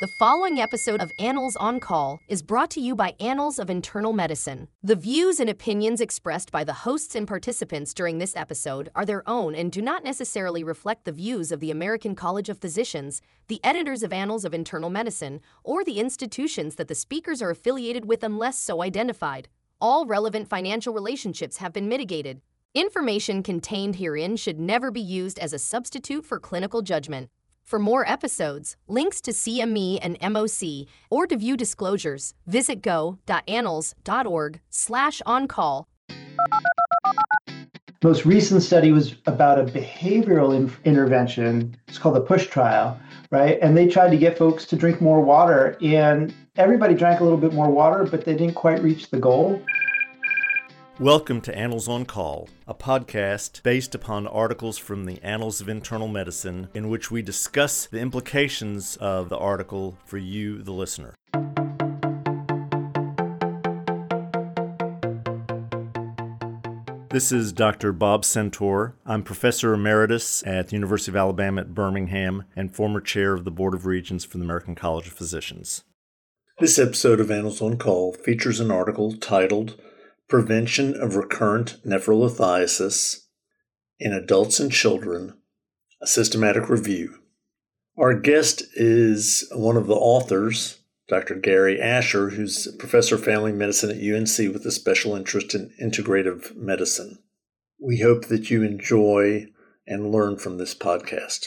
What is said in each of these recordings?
The following episode of Annals on Call is brought to you by Annals of Internal Medicine. The views and opinions expressed by the hosts and participants during this episode are their own and do not necessarily reflect the views of the American College of Physicians, the editors of Annals of Internal Medicine, or the institutions that the speakers are affiliated with unless so identified. All relevant financial relationships have been mitigated. Information contained herein should never be used as a substitute for clinical judgment. For more episodes, links to CME and MOC, or to view disclosures, visit go.annals.org/on-call. Most recent study was about a behavioral intervention. It's called the PUSH trial, right? And they tried to get folks to drink more water, and everybody drank a little bit more water, but they didn't quite reach the goal. Welcome to Annals on Call, a podcast based upon articles from the Annals of Internal Medicine in which we discuss the implications of the article for you, the listener. This is Dr. Bob Centaur. I'm Professor Emeritus at the University of Alabama at Birmingham and former chair of the Board of Regents for the American College of Physicians. This episode of Annals on Call features an article titled Prevention of Recurrent Nephrolithiasis in Adults and Children, a Systematic Review. Our guest is one of the authors, Dr. Gary Asher, who's a professor of family medicine at UNC with a special interest in integrative medicine. We hope that you enjoy and learn from this podcast.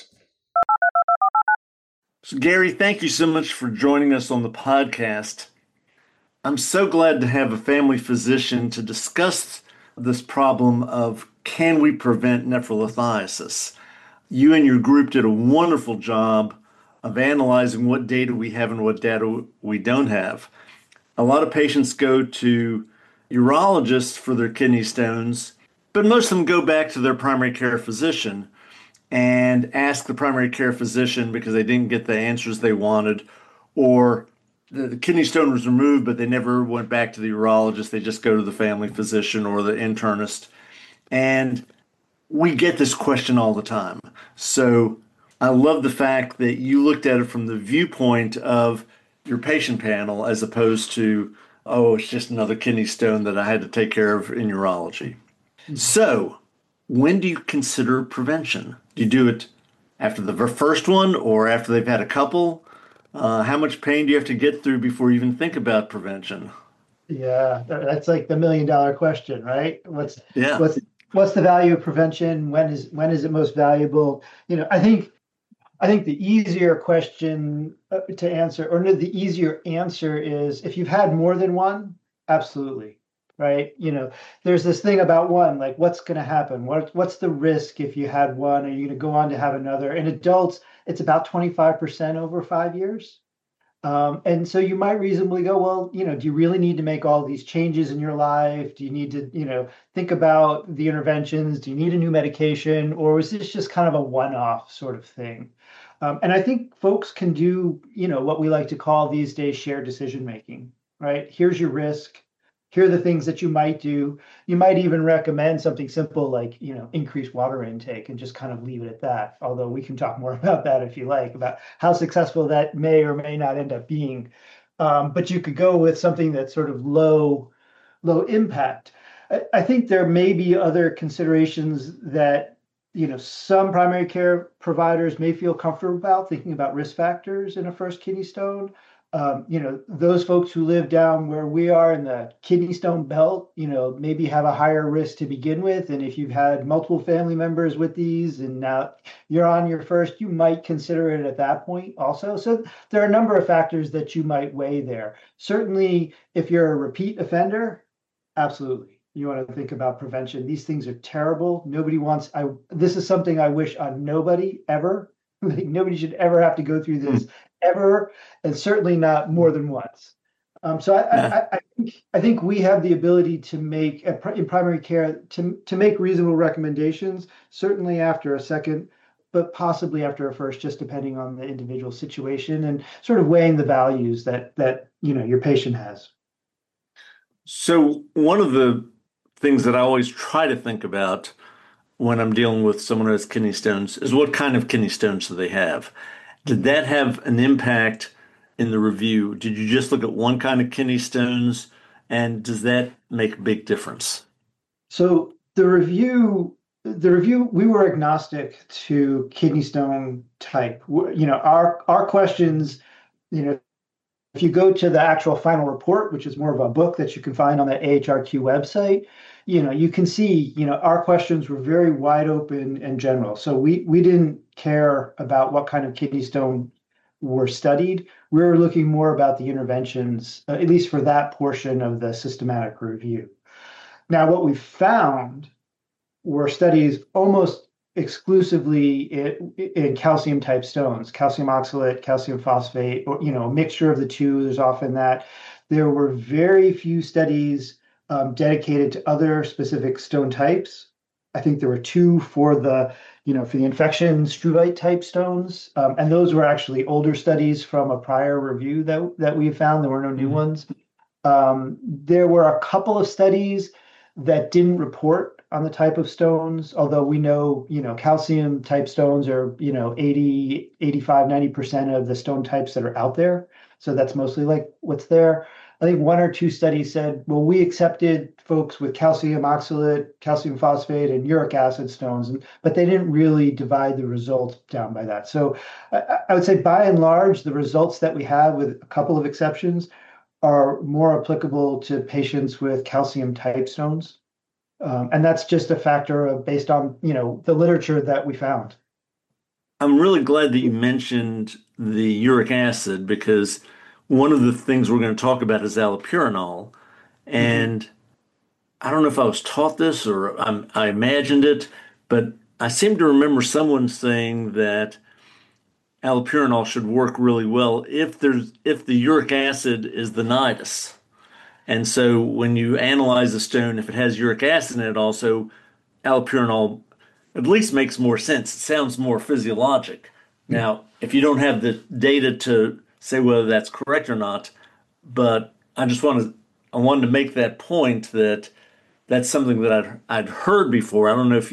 So, Gary, thank you so much for joining us on the podcast. I'm so glad to have a family physician to discuss this problem of can we prevent nephrolithiasis. You and your group did a wonderful job of analyzing what data we have and what data we don't have. A lot of patients go to urologists for their kidney stones, but most of them go back to their primary care physician and ask the primary care physician because they didn't get the answers they wanted, or the kidney stone was removed, but they never went back to the urologist. They just go to the family physician or the internist. And we get this question all the time. So I love the fact that you looked at it from the viewpoint of your patient panel as opposed to, oh, it's just another kidney stone that I had to take care of in urology. So when do you consider prevention? Do you do it after the first one or after they've had a couple? How much pain do you have to get through before you even think about prevention? Yeah, that's like the $1 million question, right? What's the value of prevention? When is it most valuable? I think the easier question to answer, or no, the easier answer is if you've had more than one, absolutely, right? There's this thing about one, like what's going to happen? What's the risk if you had one? Are you going to go on to have another? In adults, it's about 25% over 5 years. And so you might reasonably go, well, do you really need to make all these changes in your life? Do you need to, think about the interventions? Do you need a new medication? Or is this just kind of a one-off sort of thing? And I think folks can do, what we like to call these days shared decision-making, right? Here's your risk. Here are the things that you might do. You might even recommend something simple like, increase water intake and just kind of leave it at that. Although we can talk more about that if you like, about how successful that may or may not end up being. But you could go with something that's sort of low impact. I think there may be other considerations that, some primary care providers may feel comfortable about thinking about risk factors in a first kidney stone. Those folks who live down where we are in the kidney stone belt, maybe have a higher risk to begin with. And if you've had multiple family members with these and now you're on your first, you might consider it at that point also. So there are a number of factors that you might weigh there. Certainly, if you're a repeat offender, absolutely. You want to think about prevention. These things are terrible. This is something I wish on nobody ever. Like nobody should ever have to go through this ever, and certainly not more than once. So I think we have the ability to make in primary care to make reasonable recommendations. Certainly after a second, but possibly after a first, just depending on the individual situation and sort of weighing the values that your patient has. So one of the things that I always try to think about when I'm dealing with someone who has kidney stones is what kind of kidney stones do they have? Did that have an impact in the review? Did you just look at one kind of kidney stones, and does that make a big difference? So the review, we were agnostic to kidney stone type. Our questions, if you go to the actual final report, which is more of a book that you can find on the AHRQ website, you can see, our questions were very wide open and general. So we didn't care about what kind of kidney stone were studied. We were looking more about the interventions, at least for that portion of the systematic review. Now, what we found were studies almost exclusively in calcium type stones, calcium oxalate, calcium phosphate, or a mixture of the two. There's often that. There were very few studies dedicated to other specific stone types. I think there were two for the infection struvite type stones, and those were actually older studies from a prior review that we found. There were no new ones. There were a couple of studies that didn't report on the type of stones, although we know, calcium type stones are, 80, 85, 90% of the stone types that are out there. So that's mostly like what's there. I think one or two studies said, well, we accepted folks with calcium oxalate, calcium phosphate, and uric acid stones, but they didn't really divide the results down by that. So I would say by and large, the results that we have, with a couple of exceptions, are more applicable to patients with calcium type stones. And that's just a factor based on, the literature that we found. I'm really glad that you mentioned the uric acid, because one of the things we're going to talk about is allopurinol. And I don't know if I was taught this or I imagined it, but I seem to remember someone saying that allopurinol should work really well if the uric acid is the nidus. And so when you analyze a stone, if it has uric acid in it also, allopurinol at least makes more sense. It sounds more physiologic. Now, if you don't have the data to say whether that's correct or not, but I wanted to make that point that that's something that I'd heard before. I don't know if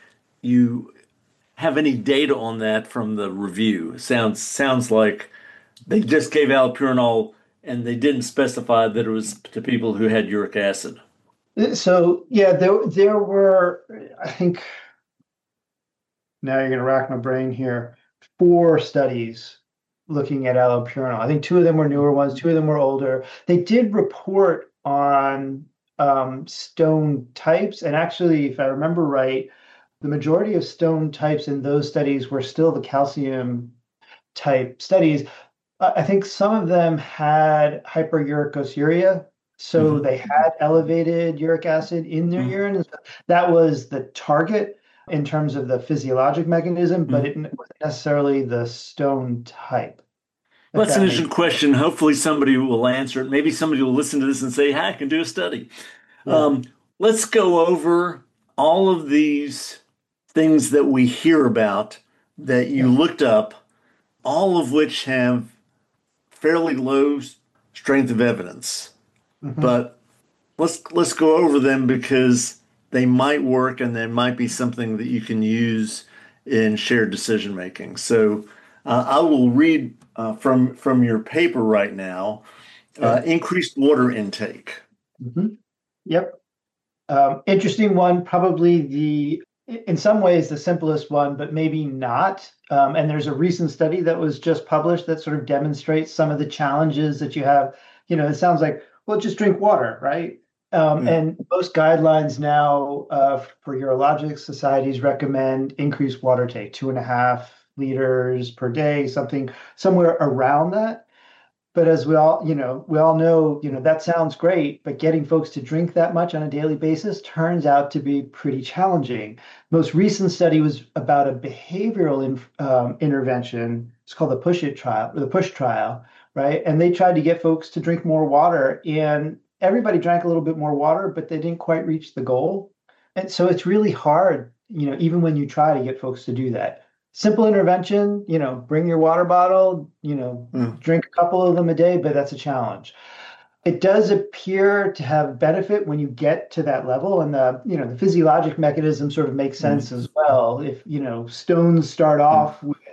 you have any data on that from the review. Sounds like they just gave allopurinol and they didn't specify that it was to people who had uric acid. So yeah, there were, I think, now you're going to rack my brain here, 4 studies looking at allopurinol. I think 2 of them were newer ones, 2 of them were older. They did report on stone types, and actually, if I remember right, the majority of stone types in those studies were still the calcium type studies. I think some of them had hyperuricosuriia, so they had elevated uric acid in their urine. That was the target in terms of the physiologic mechanism, but it wasn't necessarily the stone type. Well, that's an interesting question. Hopefully somebody will answer it. Maybe somebody will listen to this and say, I can do a study. Yeah. Let's go over all of these things that we hear about that you looked up, all of which have fairly low strength of evidence. But let's go over them because they might work and they might be something that you can use in shared decision making. So I will read from your paper right now. Increased water intake. Yep. Interesting one, probably in some ways the simplest one, but maybe not. And there's a recent study that was just published that sort of demonstrates some of the challenges that you have. It sounds like, well, just drink water, right? And most guidelines now for urologic societies recommend increased water take, 2.5 liters per day, somewhere around that. But as we all know, that sounds great, but getting folks to drink that much on a daily basis turns out to be pretty challenging. Most recent study was about a behavioral intervention. It's called the PUSH trial, right? And they tried to get folks to drink more water, and everybody drank a little bit more water, but they didn't quite reach the goal. And so it's really hard, even when you try to get folks to do that. Simple intervention, bring your water bottle, drink a couple of them a day, but that's a challenge. It does appear to have benefit when you get to that level, and the physiologic mechanism sort of makes sense as well. If, stones start off with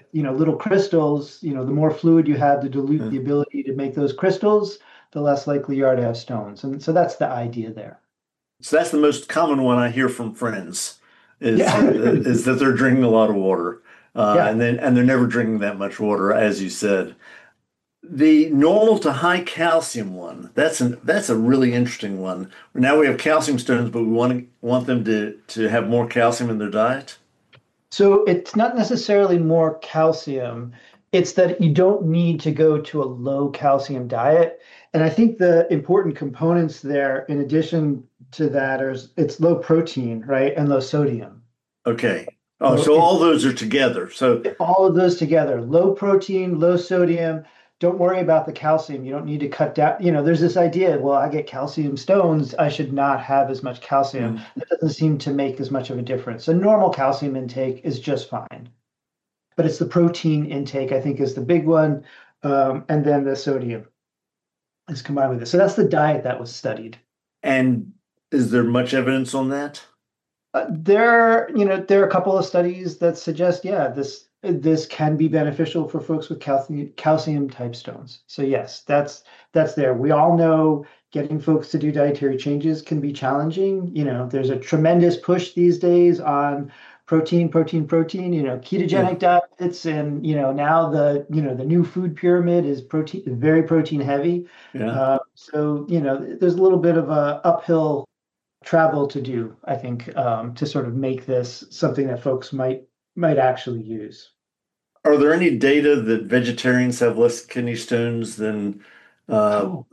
little crystals, the more fluid you have to dilute the ability to make those crystals, the less likely you are to have stones. And so that's the idea there. So that's the most common one I hear from friends is Yeah. is that they're drinking a lot of water, Yeah. and they're never drinking that much water, as you said. The normal to high calcium one, that's a really interesting one. Now we have calcium stones, but we want them to have more calcium in their diet. So it's not necessarily more calcium. It's that you don't need to go to a low calcium diet. And I think the important components there, in addition to that, it's low protein, right? And low sodium. Okay. Oh, so all those are together. So all of those together, low protein, low sodium. Don't worry about the calcium. You don't need to cut down. There's this idea, well, I get calcium stones, I should not have as much calcium. That doesn't seem to make as much of a difference. A normal calcium intake is just fine. But it's the protein intake, I think, is the big one. And then the sodium is combined with it. So that's the diet that was studied. And is there much evidence on that? There are a couple of studies that suggest, this can be beneficial for folks with calcium type stones. So yes, that's there. We all know getting folks to do dietary changes can be challenging. There's a tremendous push these days on protein, ketogenic diets, and now the new food pyramid is very protein heavy. Yeah. So there's a little bit of a uphill travel to do, I think, to sort of make this something that folks might actually use. Are there any data that vegetarians have less kidney stones than? Well,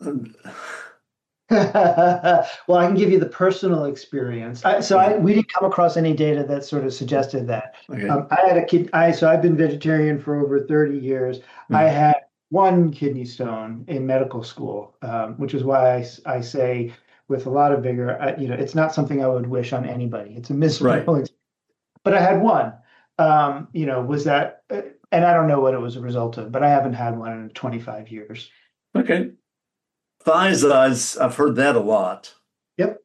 I can give you the personal experience. We didn't come across any data that sort of suggested that. Okay. I had a kid. So I've been vegetarian for over 30 years. I had one kidney stone in medical school, which is why I say with a lot of vigor, it's not something I would wish on anybody. It's a miserable experience. But I had one. Was that, and I don't know what it was a result of, but I haven't had one in 25 years. Okay. Thiazides, I've heard that a lot. Yep.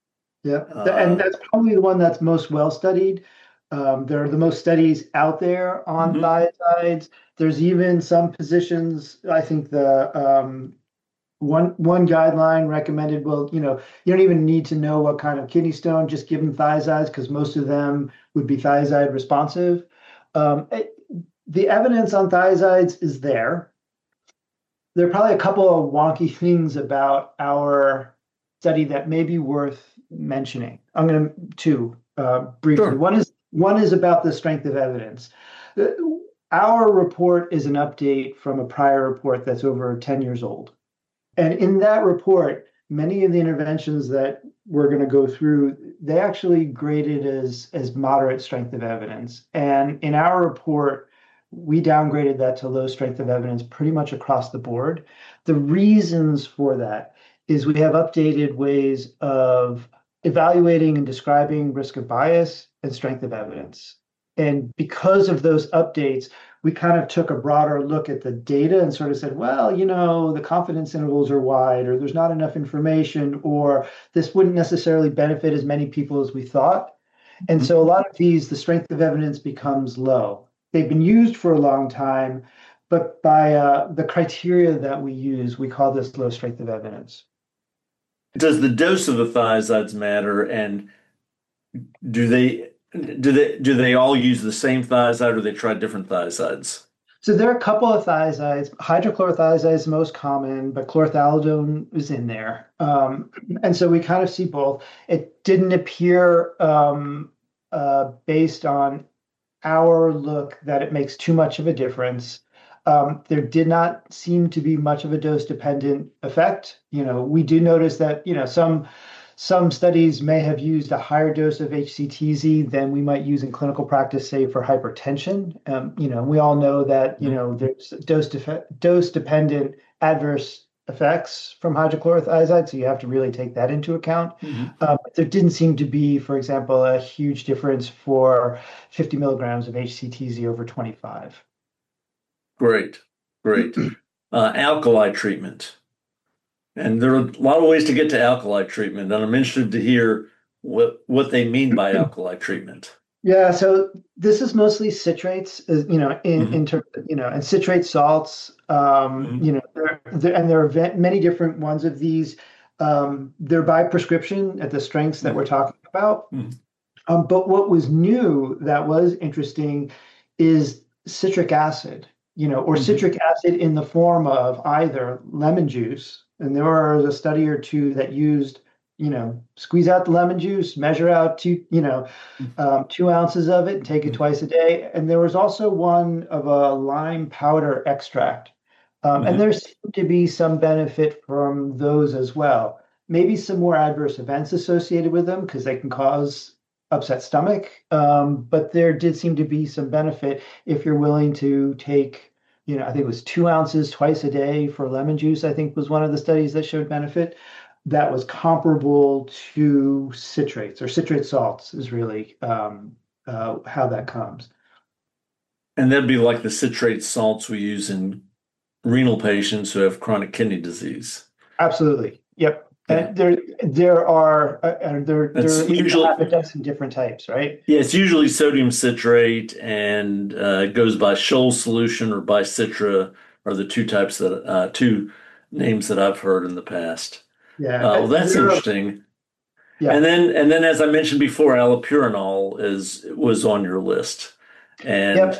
And that's probably the one that's most well studied. There are the most studies out there on thiazides. There's even some positions, I think the one guideline recommended, well, you don't even need to know what kind of kidney stone, just give them thiazides because most of them would be thiazide responsive. The evidence on thiazides is there. There are probably a couple of wonky things about our study that may be worth mentioning. I'm going to briefly. Sure. One is about the strength of evidence. Our report is an update from a prior report that's over 10 years old. And in that report, many of the interventions that we're going to go through, they actually graded as moderate strength of evidence. And in our report, we downgraded that to low strength of evidence pretty much across the board. The reasons for that is we have updated ways of evaluating and describing risk of bias and strength of evidence. And because of those updates, we kind of took a broader look at the data and sort of said, well, the confidence intervals are wide, or there's not enough information, or this wouldn't necessarily benefit as many people as we thought. And so a lot of these, the strength of evidence becomes low. They've been used for a long time, but by the criteria that we use, we call this low strength of evidence. Does the dose of the thiazides matter, and do they all use the same thiazide, or they try different thiazides? So there are a couple of thiazides. Hydrochlorothiazide is the most common, but chlorthalidone is in there. And so we kind of see both. It didn't appear based on our look that it makes too much of a difference. There did not seem to be much of a dose-dependent effect. We do notice that, some studies may have used a higher dose of HCTZ than we might use in clinical practice, say for hypertension. We all know that, there's dose-dependent adverse effects from hydrochlorothiazide, so you have to really take that into account. There didn't seem to be, for example, a huge difference for 50 milligrams of HCTZ over 25. Great. Alkali treatment. And there are a lot of ways to get to alkali treatment, and I'm interested to hear what they mean by alkali treatment. Yeah, so this is mostly citrates, in terms, and citrate salts. And there are many different ones of these. They're by prescription at the strengths that we're talking about. But what was new that was interesting is citric acid, or citric acid in the form of either lemon juice. And there was a study or two that used, squeeze out the lemon juice, measure out 2 ounces of it, and take it twice a day. And there was also one of a lime powder extract. And there seemed to be some benefit from those as well. Maybe some more adverse events associated with them because they can cause upset stomach. But there did seem to be some benefit if you're willing to take, I think it was 2 ounces twice a day for lemon juice, I think was one of the studies that showed benefit that was comparable to citrates or citrate salts is really how that comes. And that'd be like the citrate salts we use in renal patients who have chronic kidney disease. Absolutely. Yep. And there are usually half a dozen different types, right? Yeah, it's usually sodium citrate, and it goes by Scholl solution or by Citra are the two names that I've heard in the past. Yeah. Well, that's interesting. Yeah. And then as I mentioned before, allopurinol was on your list. And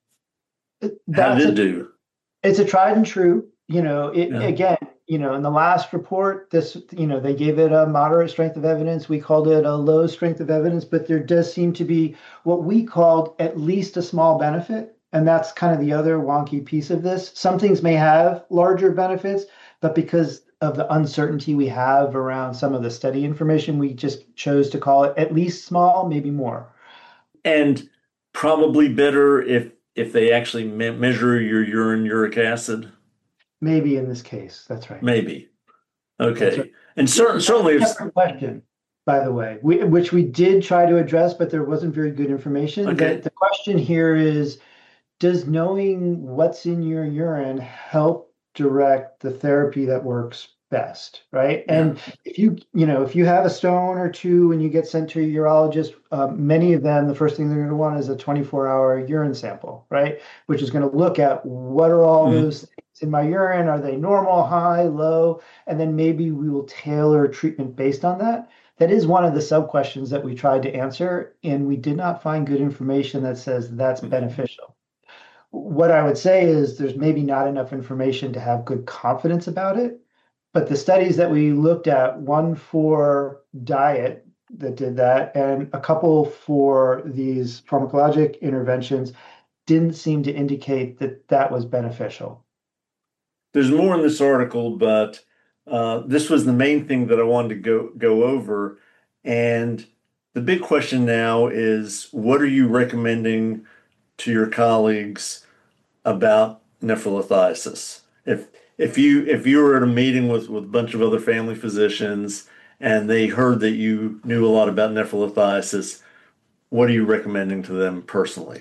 how did it do? It's a tried and true. Again, in the last report, they gave it a moderate strength of evidence. We called it a low strength of evidence, but there does seem to be what we called at least a small benefit. And that's kind of the other wonky piece of this. Some things may have larger benefits, but because of the uncertainty we have around some of the study information, we just chose to call it at least small, maybe more. And probably better if they actually measure your urine uric acid. Maybe in this case, that's right. Maybe. Okay. Right. And certainly it's a question, by the way, which we did try to address, but there wasn't very good information. Okay. The question here is, does knowing what's in your urine help direct the therapy that works best, right? Yeah. And if you have a stone or two and you get sent to a urologist, many of them, the first thing they're going to want is a 24-hour urine sample, right? Which is going to look at what are all those things in my urine? Are they normal, high, low? And then maybe we will tailor treatment based on that. That is one of the sub-questions that we tried to answer, and we did not find good information that says that's beneficial. What I would say is there's maybe not enough information to have good confidence about it. But the studies that we looked at, one for diet that did that, and a couple for these pharmacologic interventions, didn't seem to indicate that that was beneficial. There's more in this article, but this was the main thing that I wanted to go over. And the big question now is, what are you recommending to your colleagues about nephrolithiasis? If you were at a meeting with a bunch of other family physicians and they heard that you knew a lot about nephrolithiasis, what are you recommending to them personally?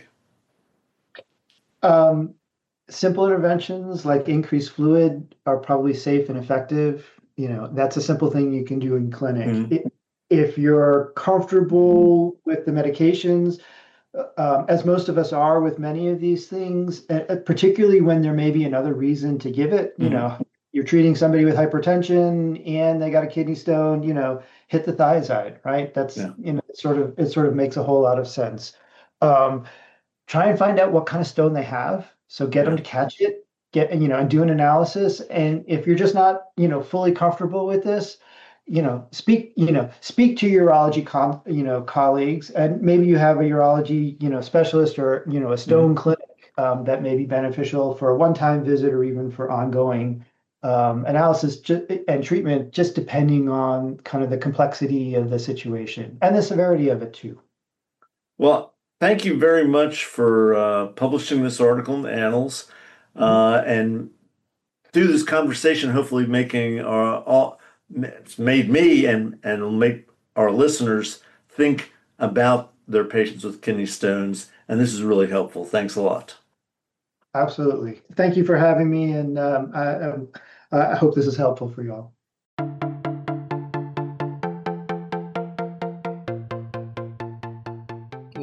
Simple interventions like increased fluid are probably safe and effective. That's a simple thing you can do in clinic. If you're comfortable with the medications, as most of us are with many of these things, particularly when there may be another reason to give it, you're treating somebody with hypertension and they got a kidney stone, hit the thiazide, right? That's, it sort of makes a whole lot of sense. Try and find out what kind of stone they have. So get them to catch it, and do an analysis. And if you're just not, fully comfortable with this, speak to your urology colleagues, and maybe you have a urology, specialist or, a stone clinic that may be beneficial for a one-time visit or even for ongoing analysis and treatment, just depending on kind of the complexity of the situation and the severity of it too. Well, thank you very much for publishing this article in the Annals and through this conversation, hopefully it's made me and will make our listeners think about their patients with kidney stones. And this is really helpful. Thanks a lot. Absolutely. Thank you for having me. And I hope this is helpful for you all.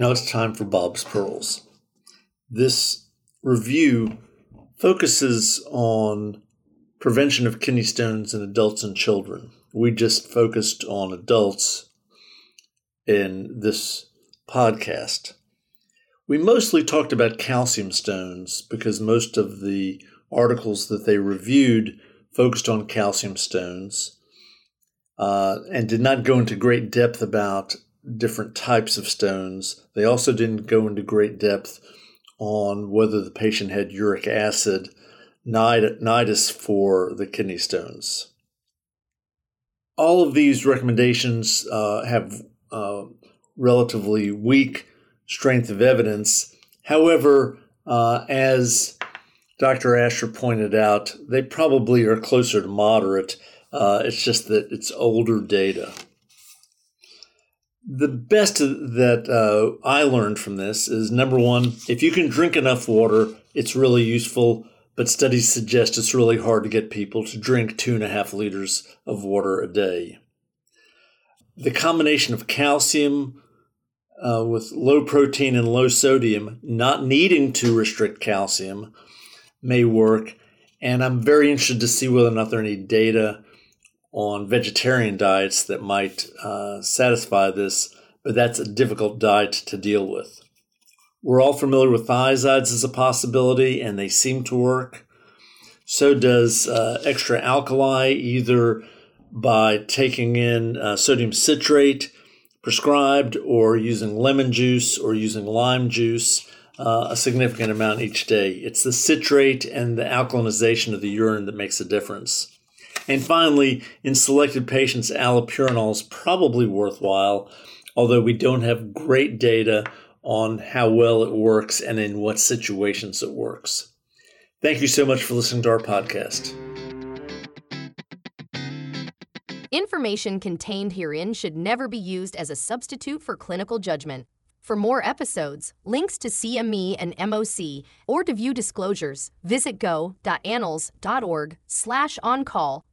now it's time for Bob's Pearls. This review focuses on prevention of kidney stones in adults and children. We just focused on adults in this podcast. We mostly talked about calcium stones because most of the articles that they reviewed focused on calcium stones and did not go into great depth about different types of stones. They also didn't go into great depth on whether the patient had uric acid nidus for the kidney stones. All of these recommendations have relatively weak strength of evidence. However, as Dr. Asher pointed out, they probably are closer to moderate. It's just that it's older data. The best that I learned from this is, number one, if you can drink enough water, it's really useful, but studies suggest it's really hard to get people to drink 2.5 liters of water a day. The combination of calcium with low protein and low sodium, not needing to restrict calcium, may work. And I'm very interested to see whether or not there are any data on vegetarian diets that might satisfy this, but that's a difficult diet to deal with. We're all familiar with thiazides as a possibility, and they seem to work. So does extra alkali, either by taking in sodium citrate prescribed or using lemon juice or using lime juice, a significant amount each day. It's the citrate and the alkalinization of the urine that makes a difference. And finally, in selected patients, allopurinol is probably worthwhile, although we don't have great data on how well it works and in what situations it works. Thank you so much for listening to our podcast. Information contained herein should never be used as a substitute for clinical judgment. For more episodes, links to CME and MOC, or to view disclosures, visit go.annals.org/oncall